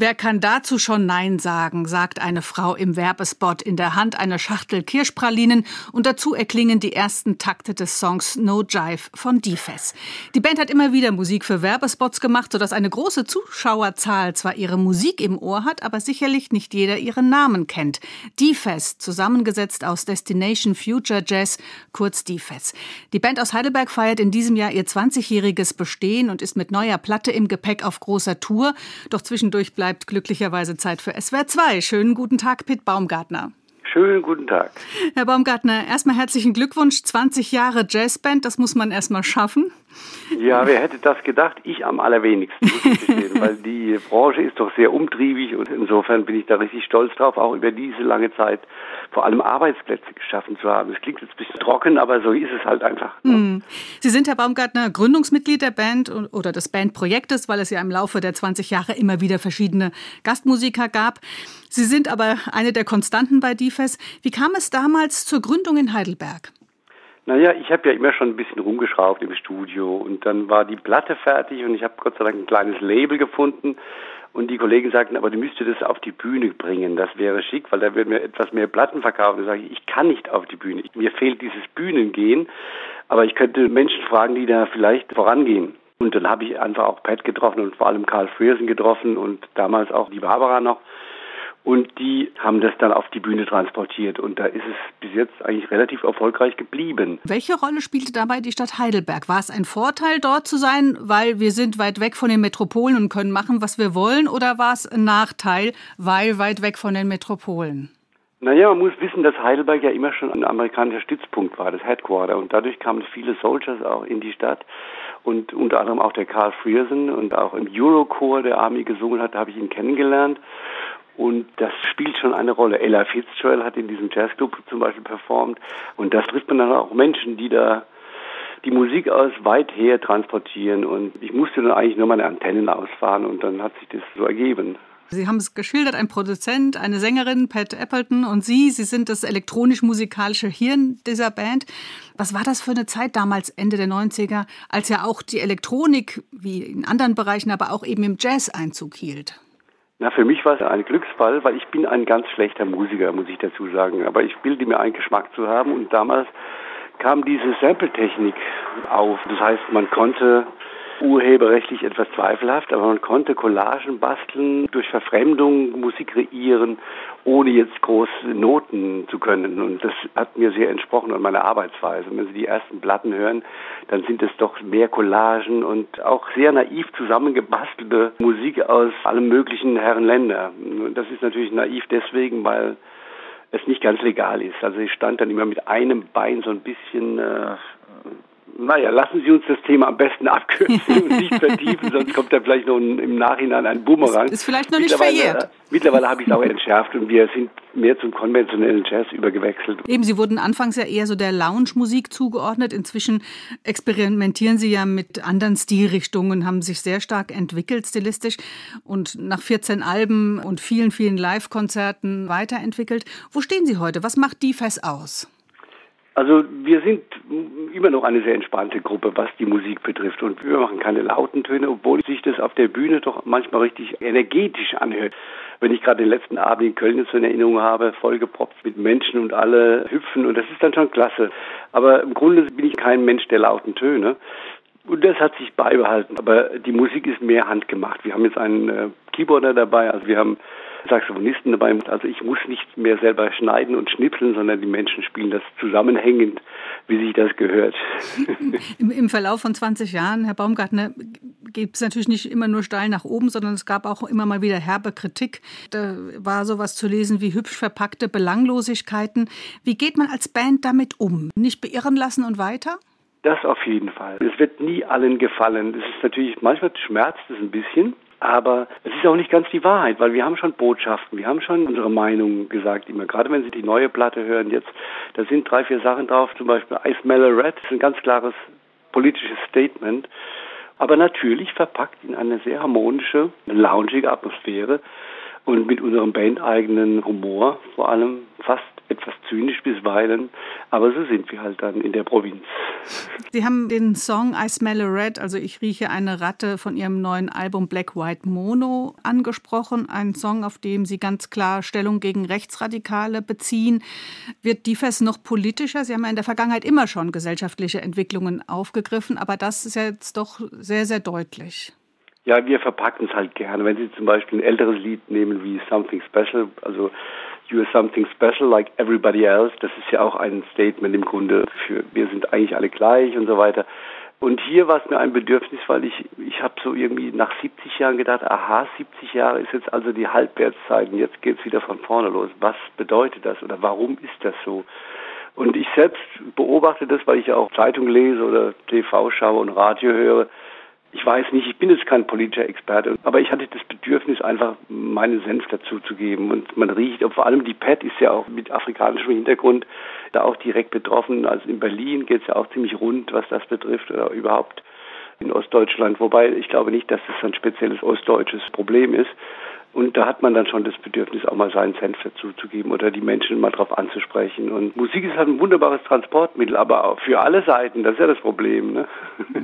Wer kann dazu schon Nein sagen, sagt eine Frau im Werbespot, in der Hand eine Schachtel Kirschpralinen und dazu erklingen die ersten Takte des Songs No Jive von D-Fess. Die Band hat immer wieder Musik für Werbespots gemacht, sodass eine große Zuschauerzahl zwar ihre Musik im Ohr hat, aber sicherlich nicht jeder ihren Namen kennt. D-Fess, zusammengesetzt aus Destination Future Jazz, kurz D-Fess. Die Band aus Heidelberg feiert in diesem Jahr ihr 20-jähriges Bestehen und ist mit neuer Platte im Gepäck auf großer Tour. Doch zwischendurch bleibt glücklicherweise Zeit für SWR 2. Schönen guten Tag, Piet Baumgartner. Schönen guten Tag. Herr Baumgartner, erstmal herzlichen Glückwunsch. 20 Jahre Jazzband, das muss man erstmal schaffen. Ja, wer hätte das gedacht? Ich am allerwenigsten, muss ich gestehen, weil die Branche ist doch sehr umtriebig und insofern bin ich da richtig stolz drauf, auch über diese lange Zeit vor allem Arbeitsplätze geschaffen zu haben. Das klingt jetzt ein bisschen trocken, aber so ist es halt einfach. Ne? Sie sind, Herr Baumgartner, Gründungsmitglied der Band oder des Bandprojektes, weil es ja im Laufe der 20 Jahre immer wieder verschiedene Gastmusiker gab. Sie sind aber eine der Konstanten bei D-Fess. Wie kam es damals zur Gründung in Heidelberg? Naja, ich habe ja immer schon ein bisschen rumgeschraubt im Studio und dann war die Platte fertig und ich habe Gott sei Dank ein kleines Label gefunden und die Kollegen sagten, aber du müsstest das auf die Bühne bringen, das wäre schick, weil da würden wir etwas mehr Platten verkaufen. Da sage ich kann nicht auf die Bühne, mir fehlt dieses Bühnengehen, aber ich könnte Menschen fragen, die da vielleicht vorangehen. Und dann habe ich einfach auch Pat getroffen und vor allem Carl Frierson getroffen und damals auch die Barbara noch. Und die haben das dann auf die Bühne transportiert. Und da ist es bis jetzt eigentlich relativ erfolgreich geblieben. Welche Rolle spielte dabei die Stadt Heidelberg? War es ein Vorteil, dort zu sein, weil wir sind weit weg von den Metropolen und können machen, was wir wollen? Oder war es ein Nachteil, weil weit weg von den Metropolen? Naja, man muss wissen, dass Heidelberg ja immer schon ein amerikanischer Stützpunkt war, das Headquarter. Und dadurch kamen viele Soldiers auch in die Stadt. Und unter anderem auch der Carl Frierson und auch im Eurochor, der Army gesungen hat, da habe ich ihn kennengelernt. Und das spielt schon eine Rolle. Ella Fitzgerald hat in diesem Jazzclub zum Beispiel performt. Und da trifft man dann auch Menschen, die da die Musik aus weit her transportieren. Und ich musste dann eigentlich nur meine Antennen ausfahren und dann hat sich das so ergeben. Sie haben es geschildert, ein Produzent, eine Sängerin, Pat Appleton und Sie sind das elektronisch-musikalische Hirn dieser Band. Was war das für eine Zeit damals, Ende der 90er, als ja auch die Elektronik, wie in anderen Bereichen, aber auch eben im Jazz Einzug hielt? Na, für mich war es ein Glücksfall, weil ich bin ein ganz schlechter Musiker, muss ich dazu sagen. Aber ich bilde mir einen Geschmack zu haben und damals kam diese Sample-Technik auf. Das heißt, man konnte urheberrechtlich etwas zweifelhaft, aber man konnte Collagen basteln, durch Verfremdung Musik kreieren, ohne jetzt groß Noten zu können. Und das hat mir sehr entsprochen an meiner Arbeitsweise. Wenn Sie die ersten Platten hören, dann sind es doch mehr Collagen und auch sehr naiv zusammengebastelte Musik aus allen möglichen Herrenländern. Und das ist natürlich naiv deswegen, weil es nicht ganz legal ist. Also ich stand dann immer mit einem Bein so ein bisschen naja, lassen Sie uns das Thema am besten abkürzen und nicht vertiefen, sonst kommt da vielleicht noch im Nachhinein ein Bumerang. Ist vielleicht noch nicht verjährt. Mittlerweile habe ich es auch entschärft und wir sind mehr zum konventionellen Jazz übergewechselt. Eben, Sie wurden anfangs ja eher so der Lounge-Musik zugeordnet. Inzwischen experimentieren Sie ja mit anderen Stilrichtungen, haben sich sehr stark entwickelt stilistisch und nach 14 Alben und vielen, vielen Live-Konzerten weiterentwickelt. Wo stehen Sie heute? Was macht D-Fess aus? Also wir sind immer noch eine sehr entspannte Gruppe, was die Musik betrifft. Und wir machen keine lauten Töne, obwohl sich das auf der Bühne doch manchmal richtig energetisch anhört. Wenn ich gerade den letzten Abend in Köln jetzt so in Erinnerung habe, vollgepropft mit Menschen und alle hüpfen und das ist dann schon klasse. Aber im Grunde bin ich kein Mensch der lauten Töne. Und das hat sich beibehalten. Aber die Musik ist mehr handgemacht. Wir haben jetzt einen Keyboarder dabei, also wir haben Saxophonisten dabei. Also ich muss nicht mehr selber schneiden und schnipseln, sondern die Menschen spielen das zusammenhängend, wie sich das gehört. Im Verlauf von 20 Jahren, Herr Baumgartner, geht es natürlich nicht immer nur steil nach oben, sondern es gab auch immer mal wieder herbe Kritik. Da war sowas zu lesen wie hübsch verpackte Belanglosigkeiten. Wie geht man als Band damit um? Nicht beirren lassen und weiter? Das auf jeden Fall. Es wird nie allen gefallen. Das ist natürlich, manchmal schmerzt es ein bisschen. Aber es ist auch nicht ganz die Wahrheit, weil wir haben schon Botschaften, wir haben schon unsere Meinung gesagt immer. Gerade wenn Sie die neue Platte hören jetzt, da sind 3, 4 Sachen drauf, zum Beispiel I Smell a Rat, das ist ein ganz klares politisches Statement. Aber natürlich verpackt in eine sehr harmonische, loungige Atmosphäre. und mit unserem bandeigenen Humor, vor allem fast etwas zynisch bisweilen, aber so sind wir halt dann in der Provinz. Sie haben den Song I Smell a Rat, also ich rieche eine Ratte, von Ihrem neuen Album Black White Mono angesprochen. Ein Song, auf dem Sie ganz klar Stellung gegen Rechtsradikale beziehen. Wird DIFES noch politischer? Sie haben ja in der Vergangenheit immer schon gesellschaftliche Entwicklungen aufgegriffen, aber das ist ja jetzt doch sehr, sehr deutlich. Ja, wir verpacken es halt gerne. Wenn Sie zum Beispiel ein älteres Lied nehmen wie Something Special, also You're Something Special Like Everybody Else, das ist ja auch ein Statement im Grunde für wir sind eigentlich alle gleich und so weiter. Und hier war es mir ein Bedürfnis, weil ich habe so irgendwie nach 70 Jahren gedacht, aha, 70 Jahre ist jetzt also die Halbwertszeit und jetzt geht's wieder von vorne los. Was bedeutet das oder warum ist das so? Und ich selbst beobachte das, weil ich ja auch Zeitung lese oder TV schaue und Radio höre. Ich weiß nicht, ich bin jetzt kein politischer Experte, aber ich hatte das Bedürfnis, einfach meinen Senf dazu zu geben. Und man riecht, und vor allem die Pat ist ja auch mit afrikanischem Hintergrund da auch direkt betroffen. Also in Berlin geht es ja auch ziemlich rund, was das betrifft, oder überhaupt in Ostdeutschland. Wobei ich glaube nicht, dass das ein spezielles ostdeutsches Problem ist. Und da hat man dann schon das Bedürfnis, auch mal seinen Senf dazu zu geben oder die Menschen mal drauf anzusprechen. Und Musik ist halt ein wunderbares Transportmittel, aber auch für alle Seiten, das ist ja das Problem, ne?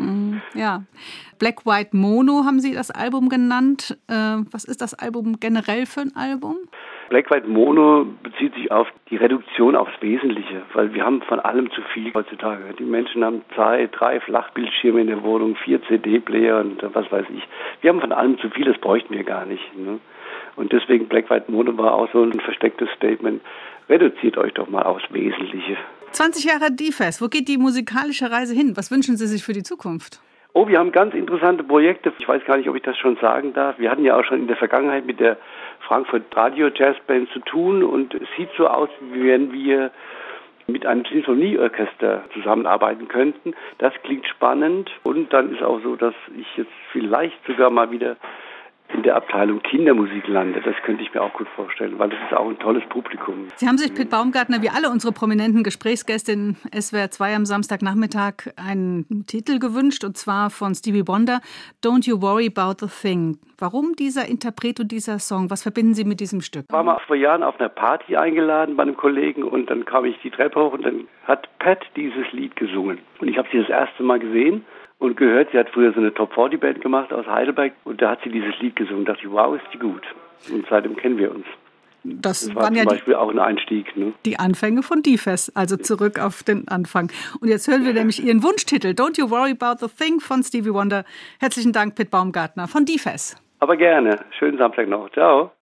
Ja. Black White Mono haben Sie das Album genannt. Was ist das Album generell für ein Album? Black White Mono bezieht sich auf die Reduktion aufs Wesentliche, weil wir haben von allem zu viel heutzutage. Die Menschen haben 2, 3 Flachbildschirme in der Wohnung, 4 CD-Player und was weiß ich. Wir haben von allem zu viel, das bräuchten wir gar nicht, ne? Und deswegen Black White Mono war auch so ein verstecktes Statement. Reduziert euch doch mal aufs Wesentliche. 20 Jahre DIFES. Wo geht die musikalische Reise hin? Was wünschen Sie sich für die Zukunft? Oh, wir haben ganz interessante Projekte. Ich weiß gar nicht, ob ich das schon sagen darf. Wir hatten ja auch schon in der Vergangenheit mit der Frankfurt Radio Jazzband zu tun und es sieht so aus, wie wenn wir mit einem Sinfonieorchester zusammenarbeiten könnten. Das klingt spannend und dann ist auch so, dass ich jetzt vielleicht sogar mal wieder in der Abteilung Kindermusik lande. Das könnte ich mir auch gut vorstellen, weil das ist auch ein tolles Publikum. Sie haben sich Pitt Baumgartner, wie alle unsere prominenten Gesprächsgäste in SWR 2 am Samstagnachmittag, einen Titel gewünscht, und zwar von Stevie Wonder, Don't You Worry About a Thing. Warum dieser Interpret und dieser Song? Was verbinden Sie mit diesem Stück? Ich war mal vor Jahren auf einer Party eingeladen bei einem Kollegen und dann kam ich die Treppe hoch und dann hat Pat dieses Lied gesungen. Und ich habe sie das erste Mal gesehen und gehört, sie hat früher so eine Top-40-Band gemacht aus Heidelberg und da hat sie dieses Lied gesungen. Da dachte ich, wow, ist die gut. Und seitdem kennen wir uns. Das war zum Beispiel auch ein Einstieg. Ne? Die Anfänge von DIFES, also zurück auf den Anfang. Und jetzt hören wir nämlich Ihren Wunschtitel, Don't You Worry About a Thing von Stevie Wonder. Herzlichen Dank, Pitt Baumgartner von DIFES. Aber gerne. Schönen Samstag noch. Ciao.